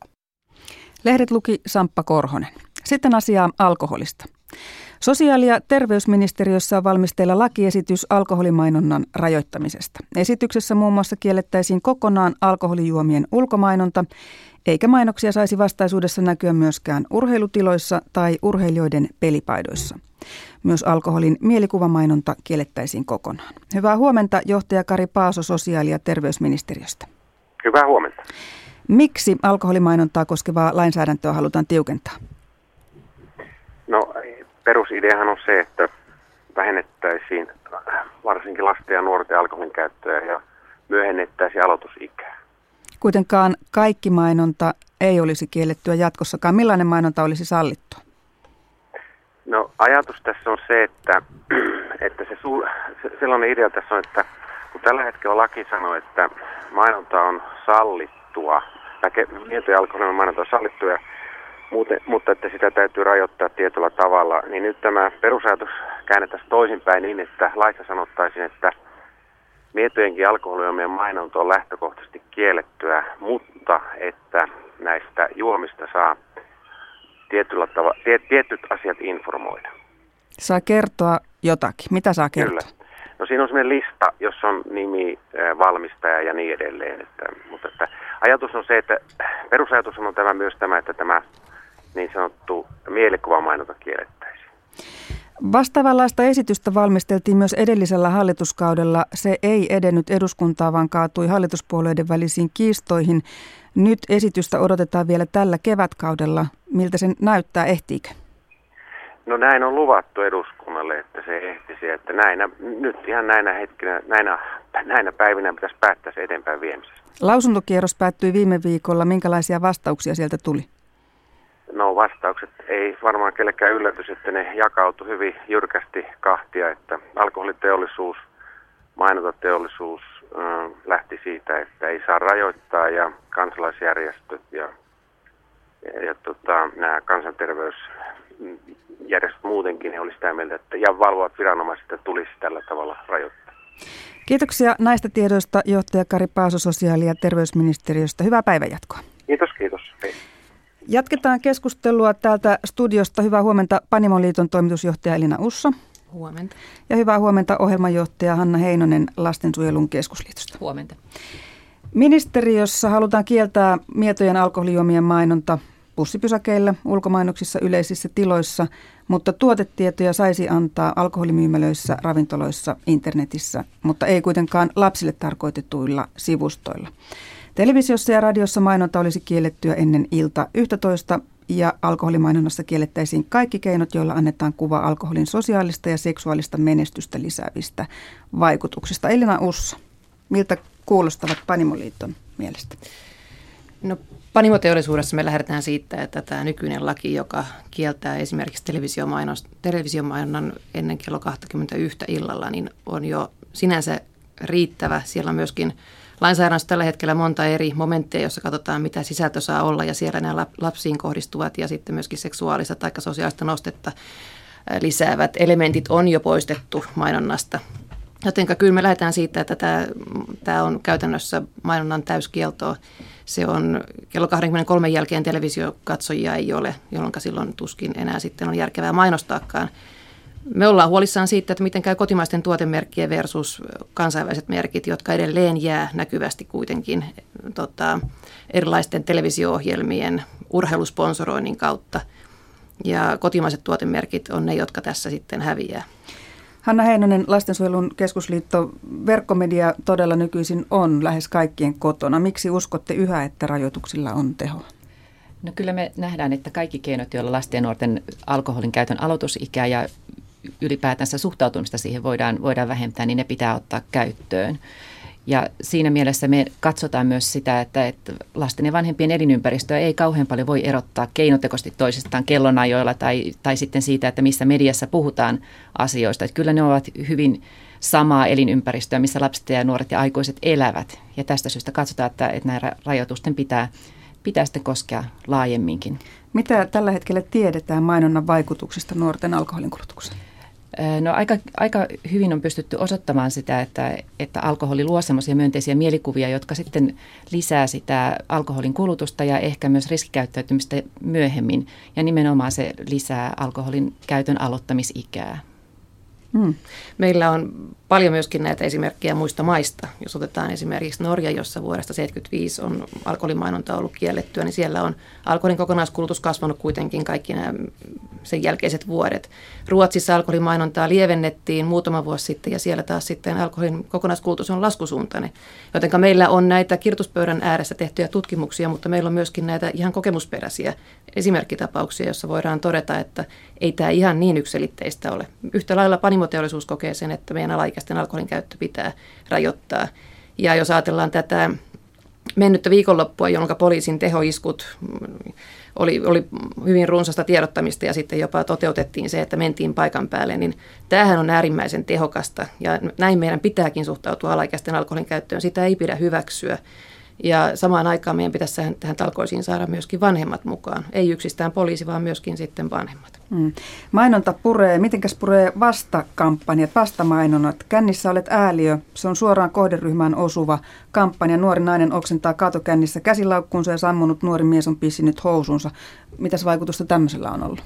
Lehdet luki Samppa Korhonen. Sitten asiaa alkoholista. Sosiaali- ja terveysministeriössä on valmisteilla lakiesitys alkoholimainonnan rajoittamisesta. Esityksessä muun muassa kiellettäisiin kokonaan alkoholijuomien ulkomainonta, eikä mainoksia saisi vastaisuudessa näkyä myöskään urheilutiloissa tai urheilijoiden pelipaidoissa. Myös alkoholin mielikuvamainonta kiellettäisiin kokonaan. Hyvää huomenta, johtaja Kari Paaso sosiaali- ja terveysministeriöstä. Hyvää huomenta. Miksi alkoholimainontaa koskevaa lainsäädäntöä halutaan tiukentaa? No perusideahan on se, että vähennettäisiin varsinkin lasten ja nuorten alkoholin käyttöä ja myöhennettäisiin aloitusikää. Kuitenkaan kaikki mainonta ei olisi kiellettyä jatkossakaan. Millainen mainonta olisi sallittua? No ajatus tässä on se, että, että se, se sellainen idea tässä on, että kun tällä hetkellä laki sanoo, että mainonta on sallittua, mietojen alkoholin mainonta on sallittua, ja muuten, mutta että sitä täytyy rajoittaa tietyllä tavalla, niin nyt tämä perusajatus käännettäisiin toisinpäin niin, että laissa sanottaisiin, että mietojenkin alkoholijuomien mainonta on lähtökohtaisesti kiellettyä, mutta että näistä juomista saa tietyllä tavalla, tie, tietyt asiat informoida. Saa kertoa jotakin. Mitä saa kertoa? Kyllä. No siinä on sellainen lista, jossa on nimi, valmistaja ja niin edelleen. Että, mutta että ajatus on se, että perusajatus on tämä myös tämä, että tämä niin sanottu mielikuvamainonta kiellettäisiin. Vastaavanlaista esitystä valmisteltiin myös edellisellä hallituskaudella. Se ei edennyt eduskuntaa, vaan kaatui hallituspuolueiden välisiin kiistoihin. Nyt esitystä odotetaan vielä tällä kevätkaudella. Miltä sen näyttää, ehtiikö? No näin on luvattu eduskunnalle, että se ehtisi, että näinä, nyt ihan näinä hetkinä, näinä, näinä päivinä pitäisi päättää se eteenpäin viemisestä. Lausuntokierros päättyi viime viikolla. Minkälaisia vastauksia sieltä tuli? No vastaukset ei varmaan kellekään yllätys, että ne jakautui hyvin jyrkästi kahtia, että alkoholiteollisuus, mainontateollisuus äh, lähti siitä, että ei saa rajoittaa ja kansalaisjärjestöt ja, ja, ja tota, nämä kansanterveysjärjestöt muutenkin ne oli sitä mieltä, että ja valvovat viranomaiset tulisi tällä tavalla rajoittaa. Kiitoksia näistä tiedoista johtaja Kari Paaso sosiaali- ja terveysministeriöstä. Hyvää päivänjatkoa. Kiitos, kiitos. Hei. Jatketaan keskustelua täältä studiosta. Hyvää huomenta Panimoliiton toimitusjohtaja Elina Usso. Huomenta. Ja hyvää huomenta ohjelmanjohtaja Hanna Heinonen Lastensuojelun keskusliitosta. Huomenta. Ministeriössä halutaan kieltää mietojen alkoholijuomien mainonta bussipysäkeillä, ulkomainoksissa, yleisissä tiloissa, mutta tuotetietoja saisi antaa alkoholimyymälöissä, ravintoloissa, internetissä, mutta ei kuitenkaan lapsille tarkoitetuilla sivustoilla. Televisiossa ja radiossa mainonta olisi kiellettyä ennen ilta yksitoista ja alkoholimainonnassa kiellettäisiin kaikki keinot, joilla annetaan kuva alkoholin sosiaalista ja seksuaalista menestystä lisäävistä vaikutuksista. Elina Usso, miltä kuulostavat Panimoliiton mielestä? No, panimoteollisuudessa me lähdetään siitä, että tämä nykyinen laki, joka kieltää esimerkiksi televisiomainonnan ennen kello kaksikymmentäyksi illalla, niin on jo sinänsä riittävä. Siellä on myöskin lainsäädännössä tällä hetkellä monta eri momentteja, joissa katsotaan, mitä sisältö saa olla, ja siellä nämä lapsiin kohdistuvat ja sitten myöskin seksuaalista tai sosiaalista nostetta lisäävät elementit on jo poistettu mainonnasta. Jotenka kyllä me lähdetään siitä, että tämä, tämä on käytännössä mainonnan täyskieltoa. Se on kello kaksikymmentäkolme jälkeen televisiokatsojia ei ole, jolloin silloin tuskin enää sitten on järkevää mainostaakaan. Me ollaan huolissaan siitä, että miten käy kotimaisten tuotemerkkien versus kansainväliset merkit, jotka edelleen jää näkyvästi kuitenkin tota, erilaisten televisio-ohjelmien urheilusponsoroinnin kautta. Ja kotimaiset tuotemerkit on ne, jotka tässä sitten häviää. Hanna Heinonen, Lastensuojelun keskusliitto, verkkomedia todella nykyisin on lähes kaikkien kotona. Miksi uskotte yhä, että rajoituksilla on tehoa? No kyllä me nähdään, että kaikki keinot, joilla lasten ja nuorten alkoholin käytön aloitusikää ja ylipäätänsä suhtautumista siihen voidaan, voidaan vähentää, niin ne pitää ottaa käyttöön. Ja siinä mielessä me katsotaan myös sitä, että, että lasten ja vanhempien elinympäristöä ei kauhean paljon voi erottaa keinotekoisesti toisistaan kellonajoilla tai, tai sitten siitä, että missä mediassa puhutaan asioista. Että kyllä ne ovat hyvin samaa elinympäristöä, missä lapset ja nuoret ja aikuiset elävät. Ja tästä syystä katsotaan, että, että näiden rajoitusten pitää, pitää sitten koskea laajemminkin. Mitä tällä hetkellä tiedetään mainonnan vaikutuksista nuorten alkoholinkulutukseen? No aika, aika hyvin on pystytty osoittamaan sitä, että, että alkoholi luo semmoisia myönteisiä mielikuvia, jotka sitten lisää sitä alkoholin kulutusta ja ehkä myös riskikäyttäytymistä myöhemmin. Ja nimenomaan se lisää alkoholin käytön aloittamisikää. Hmm. Meillä on paljon myöskin näitä esimerkkejä muista maista. Jos otetaan esimerkiksi Norja, jossa vuodesta tuhatyhdeksänsataaseitsemänkymmentäviisi on alkoholimainonta ollut kiellettyä, niin siellä on alkoholin kokonaiskulutus kasvanut kuitenkin kaikki nämä sen jälkeiset vuodet. Ruotsissa alkoholimainontaa lievennettiin muutama vuosi sitten ja siellä taas sitten alkoholin kokonaiskulutus on laskusuuntainen. Jotenka meillä on näitä kirjoituspöydän ääressä tehtyjä tutkimuksia, mutta meillä on myöskin näitä ihan kokemusperäisiä esimerkkitapauksia, joissa voidaan todeta, että ei tämä ihan niin yksiselitteistä ole. Yhtä lailla panimoteollisuus kokee sen, että meidän alaikäisten alkoholin käyttö pitää rajoittaa. Ja jos ajatellaan tätä mennyttä viikonloppua, jolloin poliisin tehoiskut oli, oli hyvin runsasta tiedottamista ja sitten jopa toteutettiin se, että mentiin paikan päälle, niin tämähän on äärimmäisen tehokasta ja näin meidän pitääkin suhtautua alaikäisten alkoholin käyttöön. Sitä ei pidä hyväksyä. Ja samaan aikaan meidän pitäisi tähän talkoisiin saada myöskin vanhemmat mukaan. Ei yksistään poliisi, vaan myöskin sitten vanhemmat. Mm. Mainonta puree. Mitenkäs puree vastakampanjat, vastamainonnat? Kännissä olet ääliö. Se on suoraan kohderyhmään osuva kampanja. Nuori nainen oksentaa kaatokännissä käsilaukkuunsa ja sammunut nuori mies on pissinyt housuunsa. Mitäs vaikutusta tämmöisellä on ollut?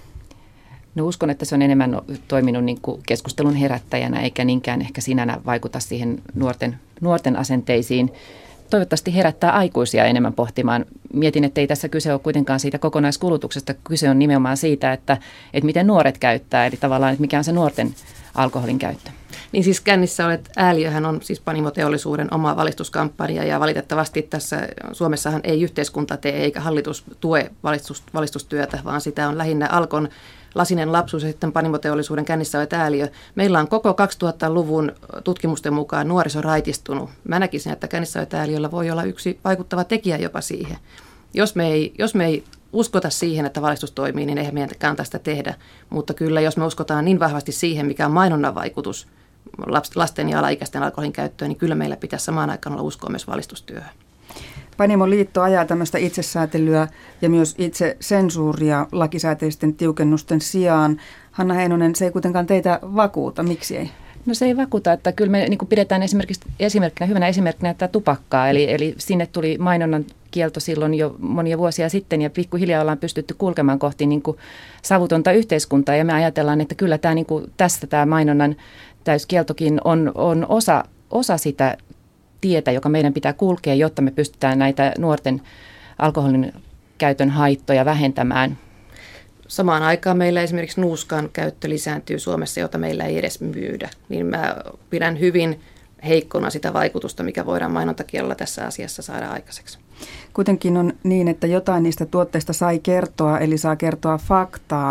No uskon, että se on enemmän toiminut niin kuin keskustelun herättäjänä, eikä niinkään ehkä sinänä vaikuta siihen nuorten, nuorten asenteisiin. Toivottavasti herättää aikuisia enemmän pohtimaan. Mietin, että ei tässä kyse ole kuitenkaan siitä kokonaiskulutuksesta. Kyse on nimenomaan siitä, että, että miten nuoret käyttää, eli tavallaan, että mikä on se nuorten alkoholin käyttö. Niin siis Kännissä olet ääliöhän on siis panimoteollisuuden oma valistuskampanja ja valitettavasti tässä Suomessahan ei yhteiskunta tee eikä hallitus tue valistus, valistustyötä, vaan sitä on lähinnä Alkon Lasinen lapsuus ja sitten panimoteollisuuden Kännissä olet ääliö. Meillä on koko kaksituhattaluvun tutkimusten mukaan nuoriso raitistunut. Mä näkisin, että Kännissä olet ääliöllä voi olla yksi vaikuttava tekijä jopa siihen. Jos me ei, jos me ei uskota siihen, että valistus toimii, niin eihän meidän kannata sitä tehdä. Mutta kyllä, jos me uskotaan niin vahvasti siihen, mikä on mainonnan vaikutus lasten ja alaikäisten alkoholin käyttöön, niin kyllä meillä pitäisi samaan aikaan olla uskoa myös valistustyöhön. Panimoliitto ajaa tämmöistä itsesäätelyä ja myös itse sensuuria lakisääteisten tiukennusten sijaan. Hanna Heinonen, se ei kuitenkaan teitä vakuuta. Miksi ei? No se ei vakuuta, että kyllä me niin kuin pidetään esimerkiksi esimerkkinä, hyvänä esimerkkinä tätä tupakkaa. Eli, eli sinne tuli mainonnan kielto silloin jo monia vuosia sitten ja pikkuhiljaa ollaan pystytty kulkemaan kohti niin kuin savutonta yhteiskuntaa. Ja me ajatellaan, että kyllä tämä, niin kuin, tästä tämä mainonnan täyskieltokin on, on osa, osa sitä tietä, joka meidän pitää kulkea, jotta me pystytään näitä nuorten alkoholin käytön haittoja vähentämään. Samaan aikaan meillä esimerkiksi nuuskan käyttö lisääntyy Suomessa, jota meillä ei edes myydä. Niin mä pidän hyvin heikkona sitä vaikutusta, mikä voidaan mainontakiellolla tässä asiassa saada aikaiseksi. Kuitenkin on niin, että jotain niistä tuotteista sai kertoa, eli saa kertoa faktaa.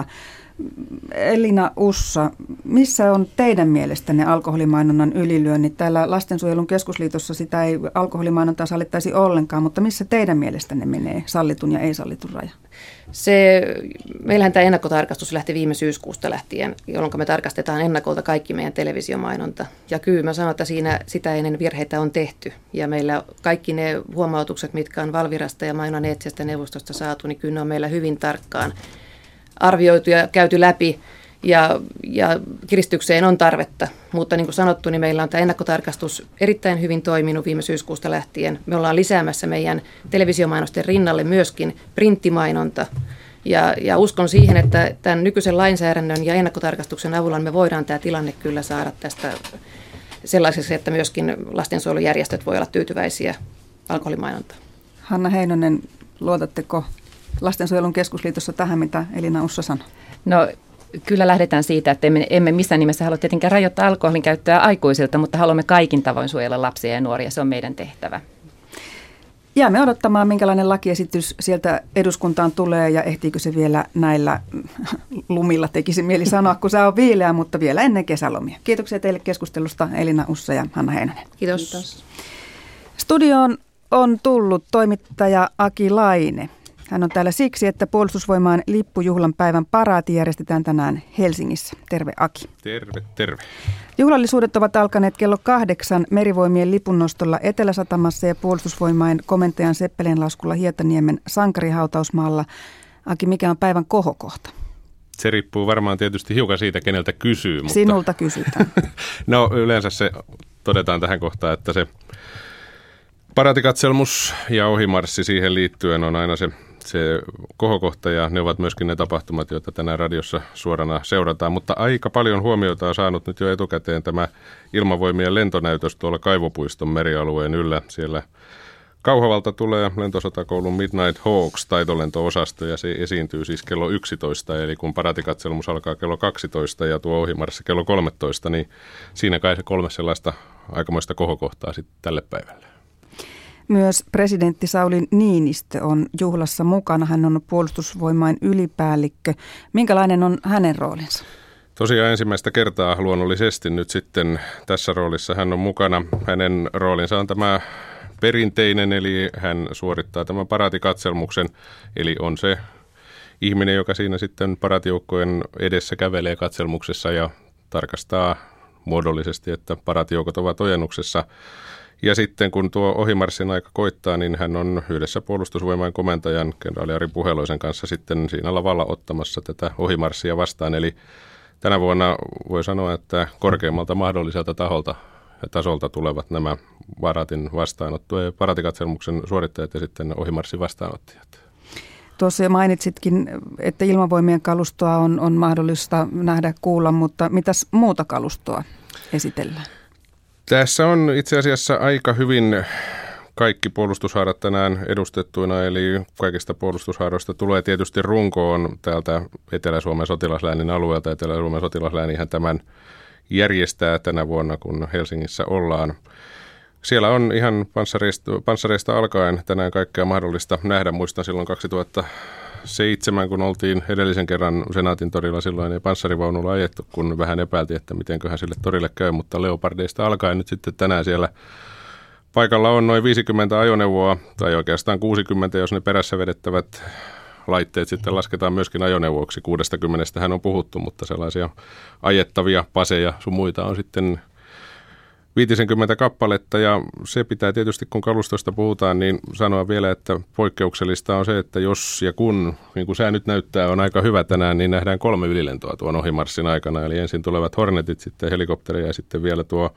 Elina Ussa, missä on teidän mielestänne alkoholimainonnan ylilyönnit? Täällä Lastensuojelun keskusliitossa sitä ei alkoholimainontaa sallittaisi ollenkaan, mutta missä teidän mielestänne menee sallitun ja ei-sallitun raja? Se, meillähän tämä ennakkotarkastus lähti viime syyskuusta lähtien, jolloin me tarkastetaan ennakolta kaikki meidän televisiomainonta. Ja kyllä mä sanon, että siinä sitä ennen virheitä on tehty. Ja meillä kaikki ne huomautukset, mitkä on Valvirasta ja mainonnan eettisestä neuvostosta saatu, niin kyllä ne on meillä hyvin tarkkaan arvioitu ja käyty läpi ja, ja kiristykseen on tarvetta. Mutta niin kuin sanottu, niin meillä on tämä ennakkotarkastus erittäin hyvin toiminut viime syyskuusta lähtien. Me ollaan lisäämässä meidän televisiomainosten rinnalle myöskin printtimainonta. Ja, ja uskon siihen, että tämän nykyisen lainsäädännön ja ennakkotarkastuksen avulla me voidaan tämä tilanne kyllä saada tästä sellaiseksi, että myöskin lastensuojelujärjestöt voi olla tyytyväisiä alkoholimainontaan. Hanna Heinonen, luotatteko Lastensuojelun keskusliitossa tähän, mitä Elina Ussa sanoi? No kyllä lähdetään siitä, että emme, emme missään nimessä halua tietenkään rajoittaa alkoholin käyttöä aikuisilta, mutta haluamme kaikin tavoin suojella lapsia ja nuoria. Se on meidän tehtävä. Jäämme odottamaan, minkälainen lakiesitys sieltä eduskuntaan tulee ja ehtiikö se vielä näillä lumilla, tekisi mieli sanoa, kun se on viileä, mutta vielä ennen kesälomia. Kiitoksia teille keskustelusta, Elina Ussa ja Hanna Heinonen. Kiitos. Kiitos. Studioon on tullut toimittaja Aki Laine. Hän on täällä siksi, että Puolustusvoimaan lippujuhlan päivän paraati järjestetään tänään Helsingissä. Terve Aki. Terve, terve. Juhlallisuudet ovat alkaneet kello kahdeksan Merivoimien lipunnostolla Etelä-Satamassa ja Puolustusvoimain komentajan Seppelin laskulla Hietaniemen sankarihautausmaalla. Aki, mikä on päivän kohokohta? Se riippuu varmaan tietysti hiukan siitä, keneltä kysyy. Mutta Sinulta kysytään. No yleensä se todetaan tähän kohtaan, että se paraatikatselmus ja ohimarssi siihen liittyen on aina se, se kohokohta ja ne ovat myöskin ne tapahtumat, joita tänään radiossa suorana seurataan. Mutta aika paljon huomiota on saanut nyt jo etukäteen tämä ilmavoimien lentonäytös tuolla Kaivopuiston merialueen yllä. Siellä Kauhavalta tulee lentosotakoulun Midnight Hawks taitolento-osasto ja se esiintyy siis kello yksitoista, eli kun paraatikatselmus alkaa kello kaksitoista ja tuo ohimarssi kello kolmetoista, niin siinä kai se kolme sellaista aikamoista kohokohtaa sitten tälle päivälle. Myös presidentti Sauli Niinistö on juhlassa mukana. Hän on puolustusvoimain ylipäällikkö. Minkälainen on hänen roolinsa? Tosiaan ensimmäistä kertaa luonnollisesti nyt sitten tässä roolissa hän on mukana. Hänen roolinsa on tämä perinteinen, eli hän suorittaa tämän paraatikatselmuksen, eli on se ihminen, joka siinä sitten paraatijoukkojen edessä kävelee katselmuksessa ja tarkastaa muodollisesti, että paraatijoukot ovat ojennuksessa. Ja sitten kun tuo ohimarssin aika koittaa, niin hän on yhdessä puolustusvoimain komentajan, kenraali Ari Puheloisen kanssa sitten siinä lavalla ottamassa tätä ohimarssia vastaan. Eli tänä vuonna voi sanoa, että korkeammalta mahdolliselta taholta ja tasolta tulevat nämä paraatin vastaanotto- ja paraatikatselmuksen suorittajat ja sitten ohimarssin vastaanottajat. Tuossa jo mainitsitkin, että ilmavoimien kalustoa on, on mahdollista nähdä, kuulla, mutta mitäs muuta kalustoa esitellään? Tässä on itse asiassa aika hyvin kaikki puolustushaarat tänään edustettuina, eli kaikista puolustushaaroista tulee tietysti runkoon täältä Etelä-Suomen sotilasläänin alueelta. Etelä-Suomen sotilasläänihän tämän järjestää tänä vuonna, kun Helsingissä ollaan. Siellä on ihan panssareista, panssareista alkaen tänään kaikkea mahdollista nähdä. Muistan silloin kaksituhattaseitsemän, kun oltiin edellisen kerran Senaatin torilla, silloin ei panssarivaunulla ajettu, kun vähän epäiltiin, että mitenköhän sille torille käy, mutta Leopardeista alkaen nyt sitten tänään siellä paikalla on noin viisikymmentä ajoneuvoa, tai oikeastaan kuusikymmentä, jos ne perässä vedettävät laitteet sitten lasketaan myöskin ajoneuvoiksi. kuusikymmentä hän on puhuttu, mutta sellaisia ajettavia paseja sun muita on sitten viisikymmentä kappaletta, ja se pitää tietysti, kun kalustosta puhutaan, niin sanoa vielä, että poikkeuksellista on se, että jos ja kun, niin kuin sää nyt näyttää, on aika hyvä tänään, niin nähdään kolme ylilentoa tuon ohimarssin aikana. Eli ensin tulevat Hornetit, sitten helikoptereja ja sitten vielä tuo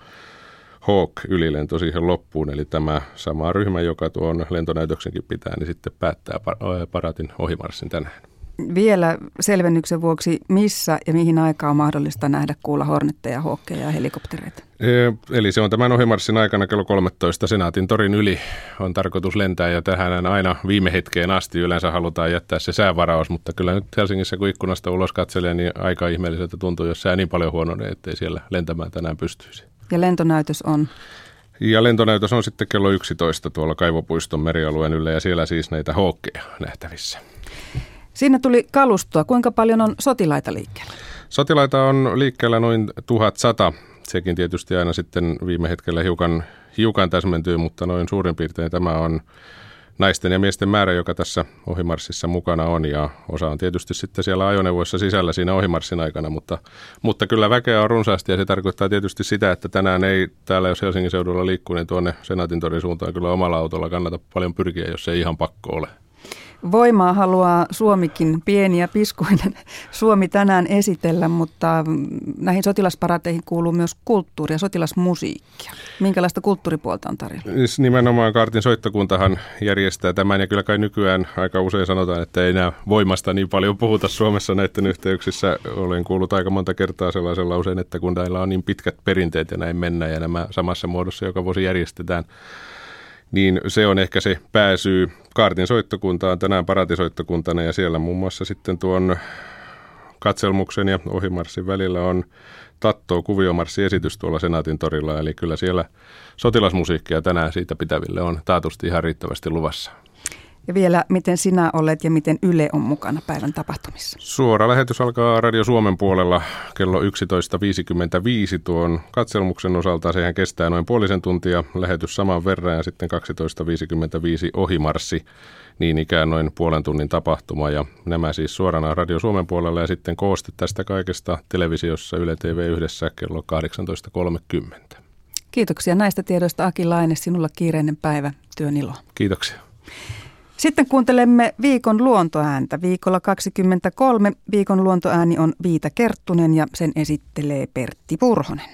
Hawk-ylilento siihen loppuun. Eli tämä sama ryhmä, joka tuon lentonäytöksenkin pitää, niin sitten päättää paraatin ohimarssin tänään. Vielä selvennyksen vuoksi, missä ja mihin aikaan on mahdollista nähdä, kuulla Hornetteja, Hawkeja ja helikoptereita? Eli se on tämän ohimarssin aikana kello kolmetoista Senaatin torin yli on tarkoitus lentää, ja tähän aina viime hetkeen asti yleensä halutaan jättää se säävaraus, mutta kyllä nyt Helsingissä kun ikkunasta ulos katselee, niin aika ihmeelliseltä tuntuu, jos sää niin paljon huononee, ettei siellä lentämään tänään pystyisi. Ja lentonäytös on? Ja lentonäytös on sitten kello yksitoista tuolla Kaivopuiston merialueen yllä, ja siellä siis näitä Hawkeja nähtävissä. Siinä tuli kalustoa. Kuinka paljon on sotilaita liikkeellä? Sotilaita on liikkeellä noin tuhatsata. Sekin tietysti aina sitten viime hetkellä hiukan, hiukan täsmentyy, mutta noin suurin piirtein tämä on naisten ja miesten määrä, joka tässä ohimarssissa mukana on. Ja osa on tietysti sitten siellä ajoneuvoissa sisällä siinä ohimarssin aikana, mutta, mutta kyllä väkeä on runsaasti, ja se tarkoittaa tietysti sitä, että tänään ei täällä, jos Helsingin seudulla liikkuu, niin tuonne Senaatintorin suuntaan kyllä omalla autolla kannata paljon pyrkiä, jos ei ihan pakko ole. Voimaa haluaa Suomikin, pieni ja piskuinen Suomi tänään esitellä, mutta näihin sotilasparateihin kuuluu myös kulttuuria, sotilasmusiikkia. Minkälaista kulttuuripuolta on tarjolla? Nimenomaan kaartin soittokuntahan järjestää tämän, ja kyllä kai nykyään aika usein sanotaan, että ei enää voimasta niin paljon puhuta Suomessa näiden yhteyksissä. Olen kuullut aika monta kertaa sellaisen lauseen, että kun näillä on niin pitkät perinteet ja näin mennään, ja nämä samassa muodossa joka vuosi järjestetään, niin se on ehkä se pääsyy. Kaartin soittokunta on tänään paraatisoittokuntana, ja siellä muun muassa sitten tuon katselmuksen ja ohimarssin välillä on Tattoo kuviomarssiesitys tuolla Senaatin torilla. Eli kyllä siellä sotilasmusiikkia tänään siitä pitäville on taatusti ihan riittävästi luvassa. Ja vielä, miten sinä olet ja miten Yle on mukana päivän tapahtumissa? Suora lähetys alkaa Radio Suomen puolella kello yksitoista viisikymmentäviisi tuon katselmuksen osalta. Sehän kestää noin puolisen tuntia, lähetys saman verran, ja sitten kaksitoista viisikymmentäviisi ohimarssi, niin ikään noin puolen tunnin tapahtuma. Ja nämä siis suorana Radio Suomen puolella, ja sitten kooste tästä kaikesta televisiossa Yle T V yhdessä kello kahdeksantoista kolmekymmentä. Kiitoksia näistä tiedoista, Aki Laine. Sinulla kiireinen päivä, työn iloa. Kiitoksia. Sitten kuuntelemme viikon luontoääntä. Viikolla kaksikymmentäkolme viikon luontoääni on Viita Kerttunen, ja sen esittelee Pertti Purhonen.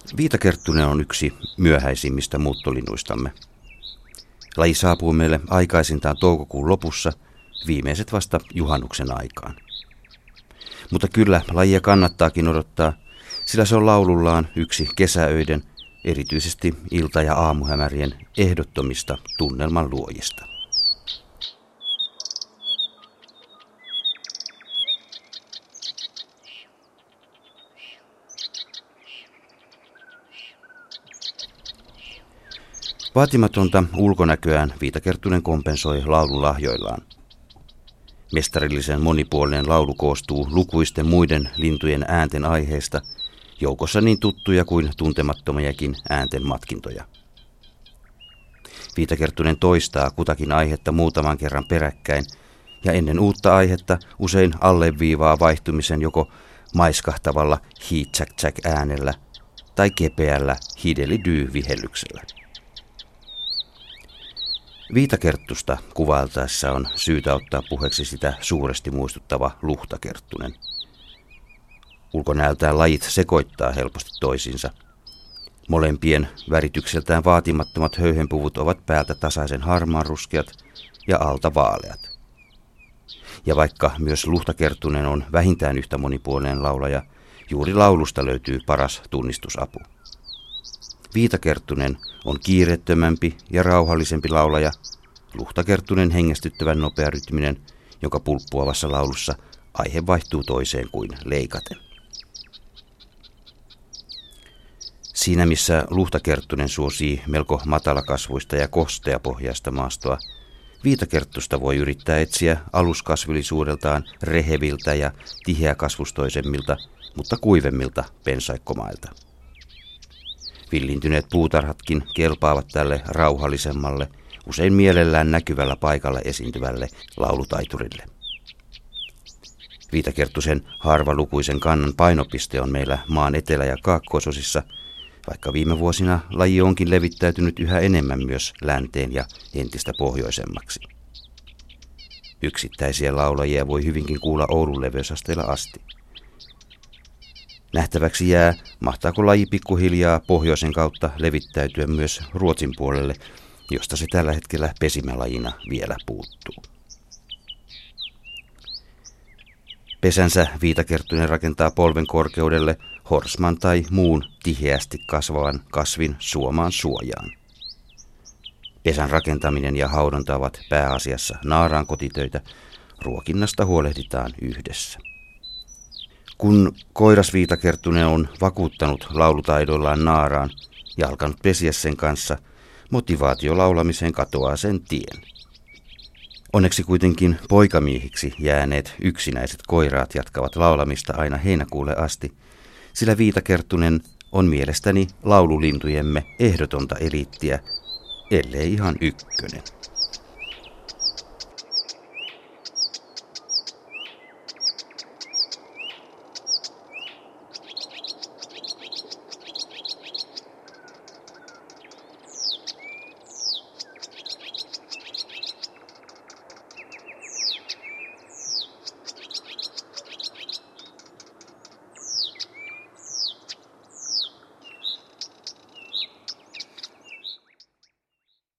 Viitakerttunen on yksi myöhäisimmistä muuttolinnuistamme. Laji saapuu meille aikaisintaan toukokuun lopussa, viimeiset vasta juhannuksen aikaan. Mutta kyllä lajia kannattaakin odottaa, sillä se on laulullaan yksi kesäöiden, erityisesti ilta- ja aamuhämärien ehdottomista tunnelman luojista. Vaatimatonta ulkonäköään Viitakerttunen kompensoi laululahjoillaan. Mestarillisen monipuolinen laulu koostuu lukuisten muiden lintujen äänten aiheesta, joukossa niin tuttuja kuin tuntemattomiakin äänten matkintoja. Viitakerttunen toistaa kutakin aihetta muutaman kerran peräkkäin, ja ennen uutta aihetta usein alleviivaa vaihtumisen joko maiskahtavalla hi-tsäk-tsäk äänellä tai kepeällä hidelidy-vihellyksellä. Viitakerttusta kuvailtaessa on syytä ottaa puheeksi sitä suuresti muistuttava luhtakerttunen. Ulkonäöltään lajit sekoittaa helposti toisiinsa. Molempien väritykseltään vaatimattomat höyhenpuvut ovat päältä tasaisen harmaanruskeat ja alta vaaleat. Ja vaikka myös luhtakerttunen on vähintään yhtä monipuolinen laulaja, juuri laulusta löytyy paras tunnistusapu. Viitakerttunen on kiireettömämpi ja rauhallisempi laulaja, luhtakerttunen hengästyttävän nopearytminen, joka pulppuavassa laulussa aihe vaihtuu toiseen kuin leikaten. Siinä missä luhtakerttunen suosii melko matalakasvuista ja kosteapohjaista maastoa, viitakerttusta voi yrittää etsiä aluskasvillisuudeltaan reheviltä ja tiheäkasvustoisemmilta, mutta kuivemmilta pensaikkomailta. Villintyneet puutarhatkin kelpaavat tälle rauhallisemmalle, usein mielellään näkyvällä paikalla esiintyvälle laulutaiturille. Viitakerttusen harvalukuisen kannan painopiste on meillä maan etelä- ja kaakkoisosissa, vaikka viime vuosina laji onkin levittäytynyt yhä enemmän myös länteen ja entistä pohjoisemmaksi. Yksittäisiä laulajia voi hyvinkin kuulla Oulun leveysasteella asti. Nähtäväksi jää, mahtaako laji pikkuhiljaa pohjoisen kautta levittäytyä myös Ruotsin puolelle, josta se tällä hetkellä pesimälajina vielä puuttuu. Pesänsä Viitakerttunen rakentaa polven korkeudelle horsman tai muun tiheästi kasvavan kasvin suomaan suojaan. Pesän rakentaminen ja haudonta ovat pääasiassa naaraan kotitöitä, ruokinnasta huolehditaan yhdessä. Kun koiras Viitakerttunen on vakuuttanut laulutaidoillaan naaraan ja alkanut pesiä sen kanssa, motivaatio laulamiseen katoaa sen tien. Onneksi kuitenkin poikamiehiksi jääneet yksinäiset koiraat jatkavat laulamista aina heinäkuulle asti, sillä Viitakerttunen on mielestäni laululintujemme ehdotonta eliittiä, ellei ihan ykkönen.